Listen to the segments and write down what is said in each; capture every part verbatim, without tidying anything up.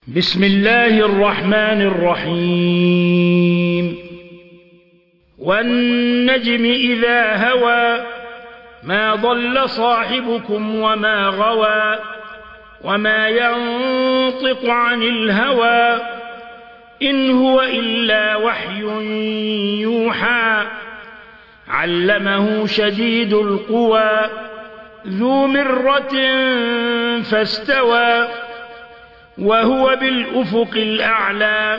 بسم الله الرحمن الرحيم والنجم إذا هوى ما ضل صاحبكم وما غوى وما ينطق عن الهوى إن هو إلا وحي يوحى علمه شديد القوى ذو مرة فاستوى وهو بالأفق الأعلى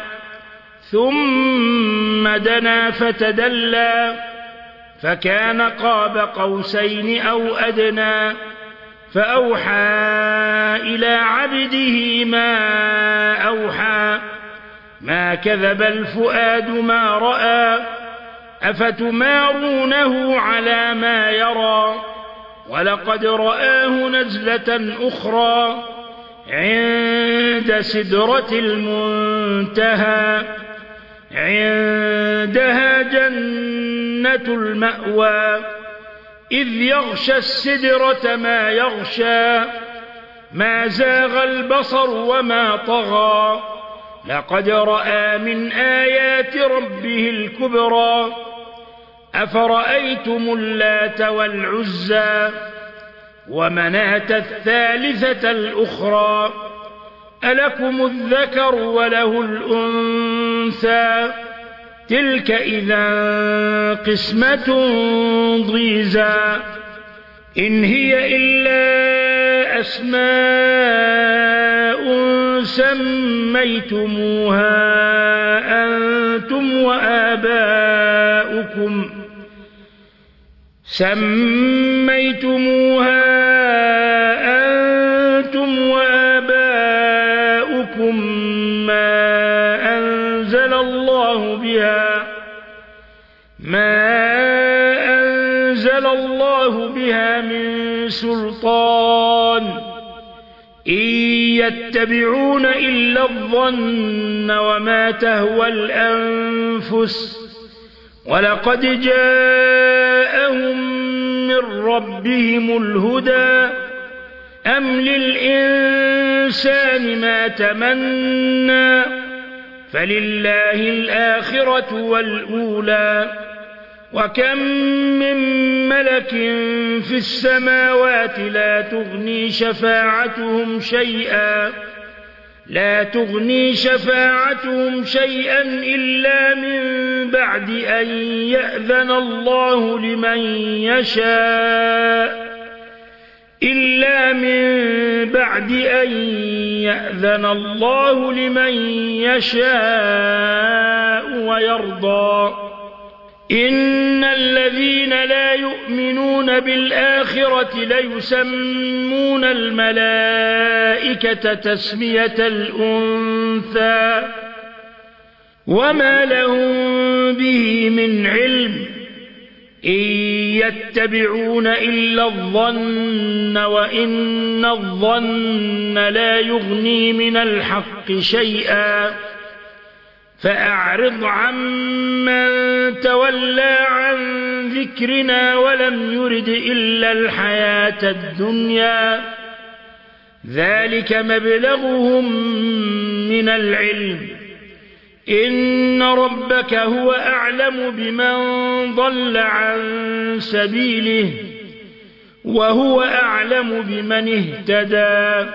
ثم دنا فتدلى فكان قاب قوسين أو أدنى فأوحى إلى عبده ما أوحى ما كذب الفؤاد ما رأى أفتمارونه على ما يرى ولقد رآه نزلة أخرى عند سدرة المنتهى عندها جنة المأوى إذ يغشى السدرة ما يغشى ما زاغ البصر وما طغى لقد رأى من آيات ربه الكبرى أفرأيتم اللات والعزى ومناة الثالثة الأخرى ألكم الذكر وله الأنثى تلك إذا قسمة ضيزى إن هي إلا أسماء سميتموها أنتم وآباؤكم سميتموها أنتم وآباؤكم ما أنزل الله بها ما أنزل الله بها من سلطان إن يتبعون إلا الظن وما تهوى الأنفس ولقد جاءهم من ربهم الهدى أم للإنسان ما تمنى فلله الآخرة والأولى وكم من ملك في السماوات لا تغني شفاعتهم شيئا لا تغني شفاعتهم شيئا إلا من بعد أن يأذن الله لمن يشاء إلا من بعد أن يأذن الله لمن يشاء ويرضى إن الذين لا يؤمنون بالآخرة ليسمون الملائكة تسمية الأنثى وما لهم به من علم إن يتبعون إلا الظن وإن الظن لا يغني من الحق شيئا فأعرض عمن تولى عن ذكرنا ولم يرد إلا الحياة الدنيا ذلك مبلغهم من العلم إن ربك هو أعلم بمن ضل عن سبيله وهو أعلم بمن اهتدى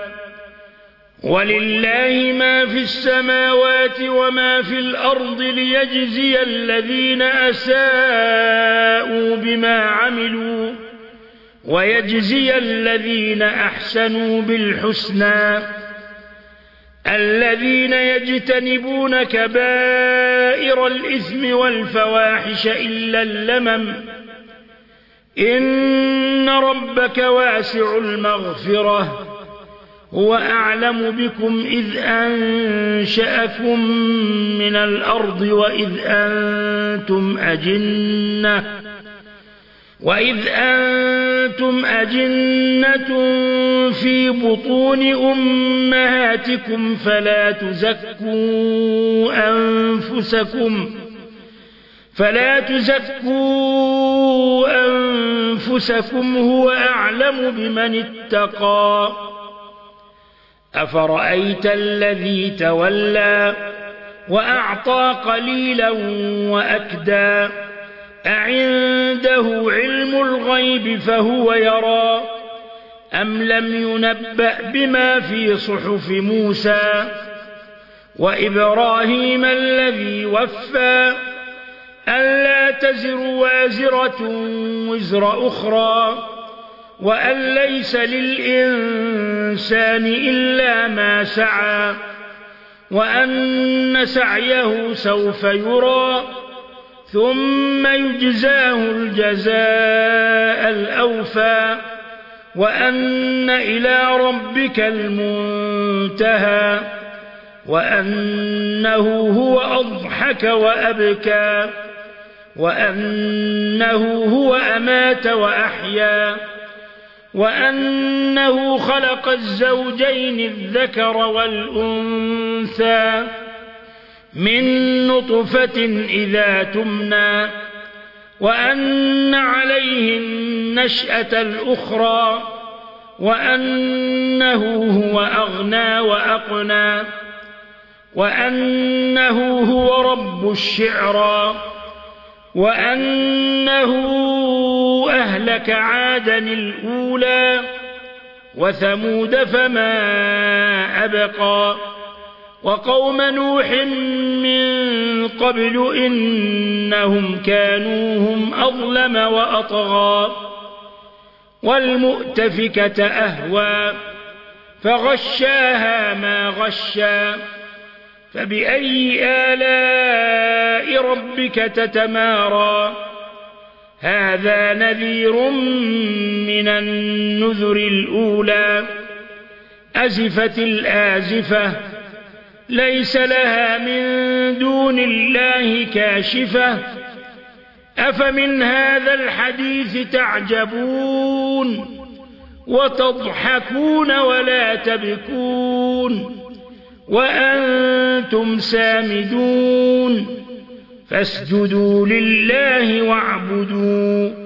ولله ما في السماوات وما في الأرض ليجزي الذين أساءوا بما عملوا ويجزي الذين أحسنوا بالحسنى الذين يجتنبون كبائر الإثم والفواحش إلا اللمم إن ربك واسع المغفرة هو أعلم بكم إذ أنشأكم من الأرض وإذ أنتم أجنة وإذ أنتم أجنة في بطون أمهاتكم فلا تزكوا أنفسكم فلا تزكوا أنفسكم هو أعلم بمن اتقى أفرأيت الذي تولى وأعطى قليلا وأكدى أعنده علم الغيب فهو يرى أم لم ينبأ بما في صحف موسى وإبراهيم الذي وفى ألا تزر وازرة وزر أخرى وأن ليس للإنسان إلا ما سعى وأن سعيه سوف يرى ثم يجزاه الجزاء الأوفى وأن إلى ربك المنتهى وأنه هو أضحك وأبكى وأنه هو أمات وأحيا وأنه خلق الزوجين الذكر والأنثى من نطفة إذا تمنى وأن عليه النشأة الأخرى وأنه هو أغنى وأقنى وأنه هو رب الشعرى وأنه أهلك عادا الأولى وثمود فما أبقى وقوم نوح من قبل إنهم كانوا هم أظلم وأطغى والمؤتفكة أهوى فغشاها ما غشى فبأي آلاء ربك تتمارى هذا نذير من النذر الأولى أزفت الآزفة ليس لها من دون الله كاشفة أفمن هذا الحديث تعجبون وتضحكون ولا تبكون وأنتم سامدون فاسجدوا لله واعبدوا